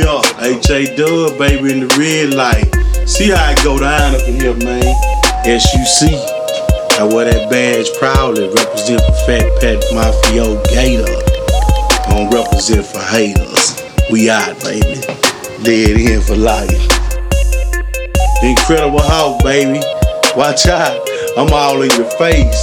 up? H.A. Dub, baby, in the red light. See how it go down up in here, man. SUC. I wear that badge proudly. Represent for Fat Pat Mafio Gator. I don't represent for haters. We out, baby. Dead in for life. The Incredible Hulk, baby. Watch out. I'm all in your face.